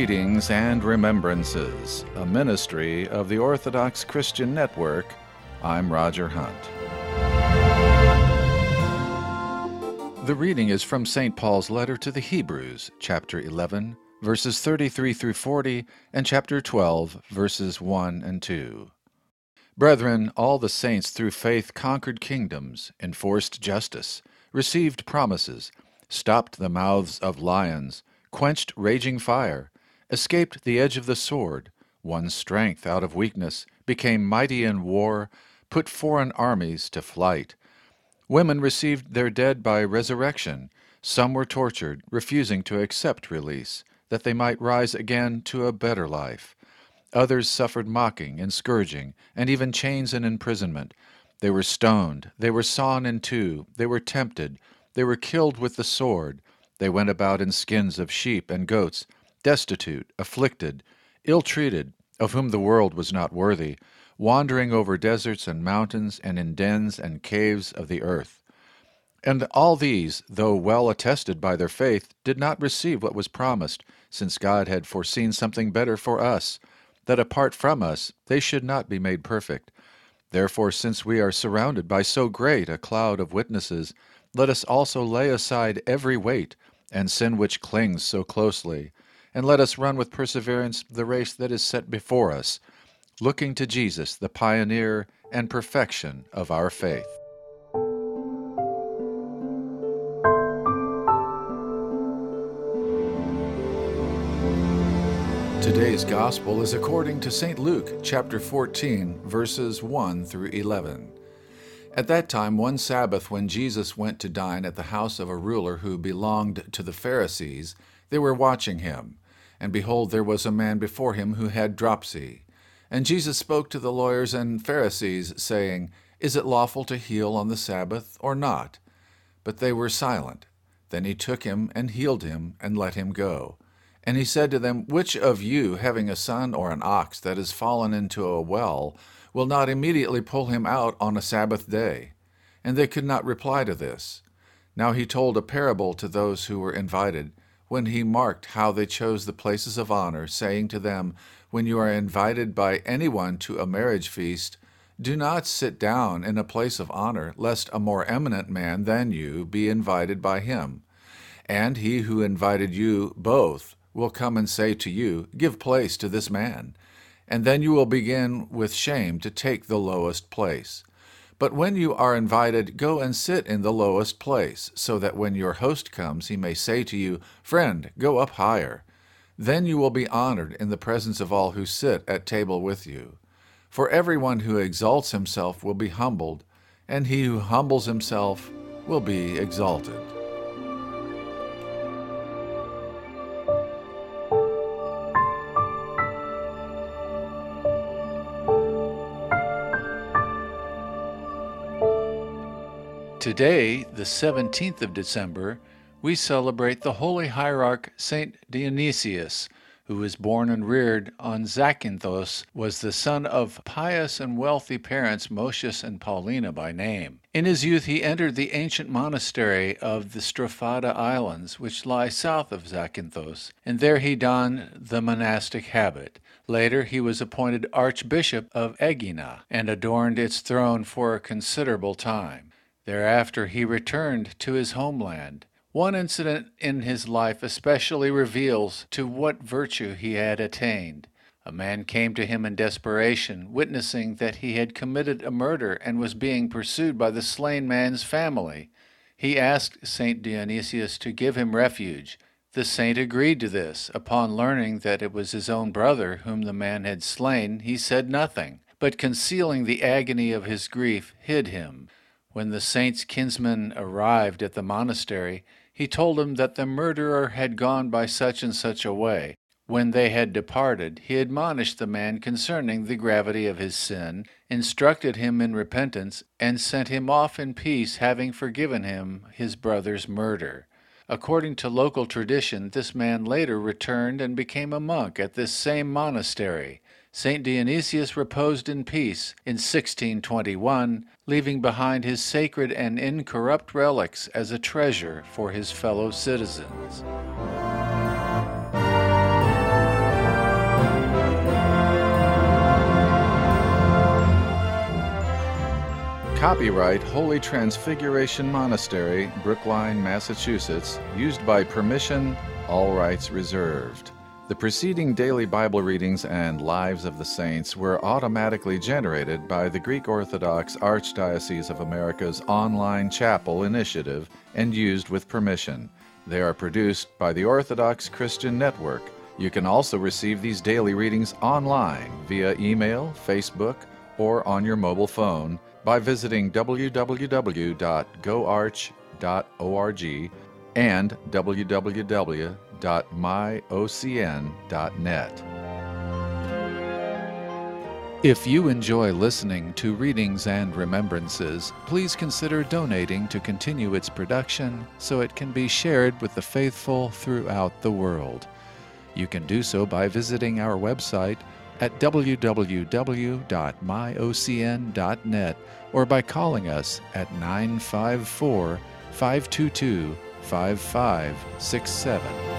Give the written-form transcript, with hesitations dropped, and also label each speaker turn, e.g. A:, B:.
A: Readings and Remembrances, a ministry of the Orthodox Christian Network. I'm Roger Hunt. The reading is from St. Paul's letter to the Hebrews, chapter 11, verses 33 through 40, and chapter 12, verses 1 and 2. Brethren, all the saints through faith conquered kingdoms, enforced justice, received promises, stopped the mouths of lions, quenched raging fire, escaped the edge of the sword, won strength out of weakness, became mighty in war, put foreign armies to flight. Women received their dead by resurrection. Some were tortured, refusing to accept release, that they might rise again to a better life. Others suffered mocking and scourging, and even chains and imprisonment. They were stoned, they were sawn in two, they were tempted, they were killed with the sword. They went about in skins of sheep and goats, destitute, afflicted, ill-treated, of whom the world was not worthy, wandering over deserts and mountains and in dens and caves of the earth. And all these, though well attested by their faith, did not receive what was promised, since God had foreseen something better for us, that apart from us they should not be made perfect. Therefore, since we are surrounded by so great a cloud of witnesses, let us also lay aside every weight and sin which clings so closely, and let us run with perseverance the race that is set before us, looking to Jesus, the pioneer and perfection of our faith. Today's Gospel is according to St. Luke, chapter 14, verses 1 through 11. At that time, one Sabbath, when Jesus went to dine at the house of a ruler who belonged to the Pharisees, they were watching him. And behold, there was a man before him who had dropsy. And Jesus spoke to the lawyers and Pharisees, saying, Is it lawful to heal on the Sabbath or not? But they were silent. Then he took him and healed him and let him go. And he said to them, Which of you, having a son or an ox that has fallen into a well, will not immediately pull him out on a Sabbath day? And they could not reply to this. Now he told a parable to those who were invited, when he marked how they chose the places of honor, saying to them, When you are invited by anyone to a marriage feast, do not sit down in a place of honor, lest a more eminent man than you be invited by him. And he who invited you both will come and say to you, Give place to this man. And then you will begin with shame to take the lowest place. But when you are invited, go and sit in the lowest place, so that when your host comes, he may say to you, Friend, go up higher. Then you will be honored in the presence of all who sit at table with you. For everyone who exalts himself will be humbled, and he who humbles himself will be exalted. Today, the 17th of December, we celebrate the Holy Hierarch Saint Dionysius, who was born and reared on Zakynthos, was the son of pious and wealthy parents Mosius and Paulina by name. In his youth he entered the ancient monastery of the Strophada Islands, which lie south of Zakynthos, and there he donned the monastic habit. Later he was appointed Archbishop of Aegina, and adorned its throne for a considerable time. Thereafter he returned to his homeland. One incident in his life especially reveals to what virtue he had attained. A man came to him in desperation, witnessing that he had committed a murder and was being pursued by the slain man's family. He asked Saint Dionysius to give him refuge. The saint agreed to this. Upon learning that it was his own brother whom the man had slain, he said nothing, but concealing the agony of his grief, hid him. When the saint's kinsman arrived at the monastery, he told him that the murderer had gone by such and such a way. When they had departed, he admonished the man concerning the gravity of his sin, instructed him in repentance, and sent him off in peace, having forgiven him his brother's murder. According to local tradition, this man later returned and became a monk at this same monastery. St. Dionysius reposed in peace in 1621, leaving behind his sacred and incorrupt relics as a treasure for his fellow citizens. Copyright Holy Transfiguration Monastery, Brookline, Massachusetts, used by permission, all rights reserved. The preceding daily Bible readings and Lives of the Saints were automatically generated by the Greek Orthodox Archdiocese of America's online chapel initiative and used with permission. They are produced by the Orthodox Christian Network. You can also receive these daily readings online via email, Facebook, or on your mobile phone by visiting www.goarch.org and www.myocn.net. If you enjoy listening to Readings and Remembrances, please consider donating to continue its production so it can be shared with the faithful throughout the world. You can do so by visiting our website at www.myocn.net or by calling us at 954-522-5567.